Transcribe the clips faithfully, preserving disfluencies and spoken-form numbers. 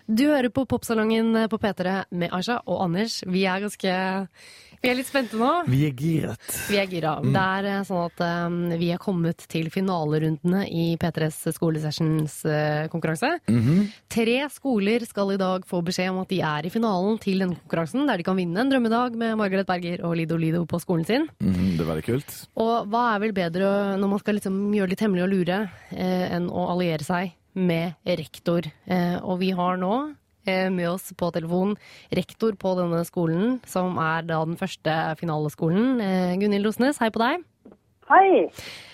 Du hører på Popsalongen på P tre med Aisha og Anders. Vi er ganske... Vi er litt spente nå. Vi er giret. Vi er gira. Mm. Det er sånn at um, vi er kommet til finalerundene i P tres skolesessions uh, konkurranse. Mm-hmm. Tre skoler skal i dag få beskjed om at de er i finalen til den konkurransen, der de kan vinne en drømmedag med Margaret Berger og Lido Lido på skolen sin. Mm-hmm. Det er veldig kult. Og hva er vel bedre når man skal liksom gjøre litt hemmelig og lure, eh, enn å alliere seg med rektor. Eh, og vi har nå med oss på telefon rektor på denne skolen, som er da den første finaleskolen. Eh, Gunhild Rosnes, hei på deg. Hei.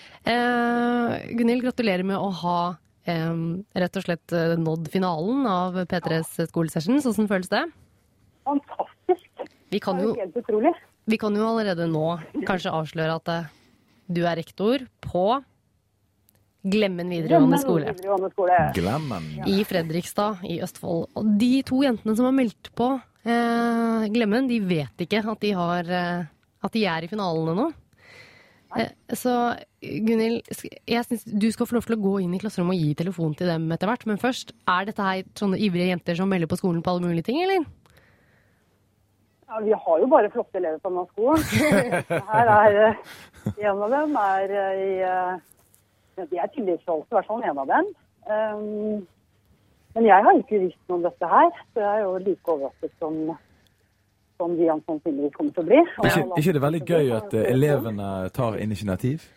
Eh, Gunhild, gratulerer med å ha eh, rett og slett nådd finalen av P tres skolesessions. Hvordan føles det? Fantastisk. Vi kan jo, det er helt utrolig. Vi kan jo allerede nå kanskje avsløre at eh, du er rektor på Glemmen videregående skole. videregående skole. Glemmen. I Fredrikstad, i Østfold. Og de to jentene som har meldt på eh, Glemmen, de vet ikke at de, har, eh, at de er i finalene nå. Eh, så Gunhild, jeg synes du skal få lov til å gå inn i klasserommet og gi telefon til dem etter hvert. Men først, er dette her sånne ivrige jenter som melder på skolen på alle mulige ting, eller? Ja, vi har jo bare flotte elever på denne skolen. Her er en av dem er i... De er tillitsvalgte, i hvert fall en av dem. Um, men jeg har ikke visst noe om dette her, så jeg er jo like overrasket som, som de sannsynligvis kommer til å bli. Ikke, ikke det veldig gøy at elevene tar initiativ?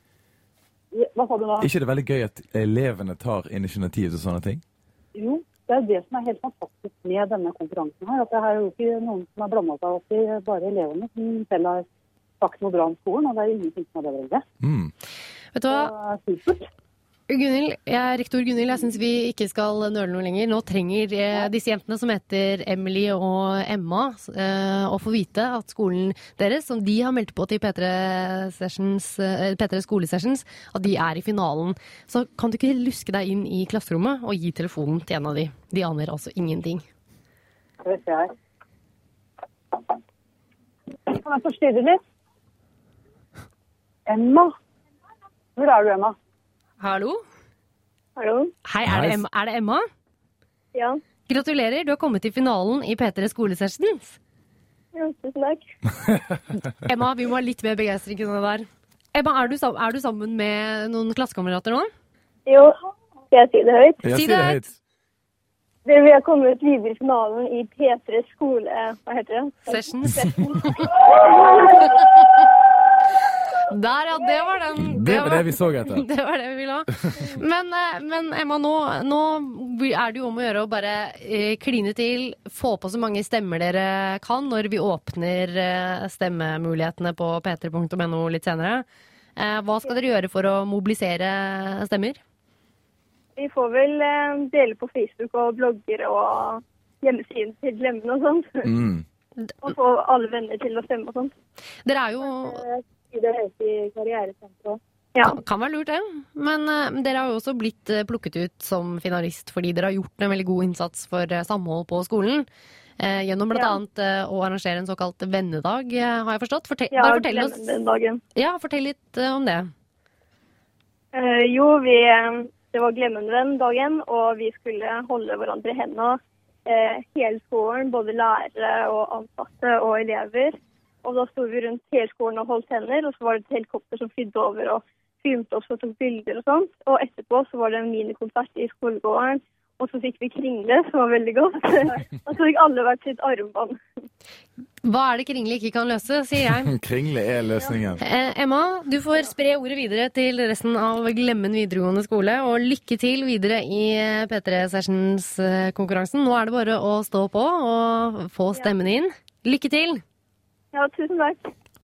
Hva sa du nå? Ikke det veldig gøy at elevene tar initiativ til sånne ting? Jo, det er det som er helt fantastisk med denne konkurransen her. At det er jo ikke noen som har blandet seg opp i bare elevene som selv har sagt noe bra om skolen, og det er ingenting som er bedre enn det. Mm. Vet du hva? Gunhild, jeg er rektor Gunhild, jeg synes vi ikke skal nøle noe lenger. Nå trenger eh, disse jentene som heter Emily og Emma eh, å få vite at skolen deres, som de har meldt på til P tre sessions, eh, P tre skolesessions, at de er i finalen. Så kan du ikke luske deg inn i klasserommet og gi telefonen til en av de. De aner altså ingenting. Det vet jeg. Kan jeg forstyrre litt? Emma? Hvor er du, Emma? Hallo? Hallo? Hei, er det Emma? Er det Emma? Ja. Gratulerer, du har kommet til finalen i P tre skolesessions. Ja, tusen takk. Emma, vi må ha litt mer begeistring enn det der. Emma, er du, er du sammen med noen klassekamerater nå? Jo, skal jeg si det høyt? Jeg si sier det det høyt. Dere vil ha kommet videre i finalen i P tre skole... Hva heter det? Sessions. Der, ja, det var den. Det var det vi så etter. Det var det vi ville ha. Men, men Emma, nå, nå er det jo om å gjøre å bare eh, kline til, få på så mange stemmer dere kan når vi åpner eh, stemmemulighetene på p tre punktum n o litt senere. Eh, hva skal dere gjøre for å mobilisere stemmer? Vi får vel eh, dele på Facebook og blogger og hjemmesiden til Glemmen og sånt. Mm. Og få alle venner til å stemme og sånt. Dere er jo... I det høyeste i karrieresenteret. Ja. Kan, kan være lurt, det. Men uh, dere har jo også blitt uh, plukket ut som finalist fordi dere har gjort en veldig god innsats for uh, samhold på skolen. Uh, gjennom blant Ja. annet uh, å arrangere en såkalt vennedag, uh, har jeg forstått. Fortell, Ja, bare fortell oss, Glemmen den dagen. ja, fortell litt uh, om det. Eh, jo, vi, eh, det var Glemmen den dagen, og vi skulle holde hverandre i hendene. Eh, hele skolen, både lærere og ansatte og elever. Og da stod vi rundt hele skolen og holdt hender, og så var det et helikopter som flydde over og filmte oss og tok bilder og sånt. Og etterpå så var det en minikonsert i skolegården, og så fikk vi kringle, som var veldig godt. Og så fikk alle hvert sitt armbånd. Hva er det Kringle ikke kan løse, sier jeg. Kringle er løsningen. Eh, Emma, du får spre ordet videre til resten av Glemmen videregående skole, og lykke til videre i P tre Sessions-konkurransen. Nå er det bare å stå på og få stemmen inn. Lykke til! Ja, tusen takk.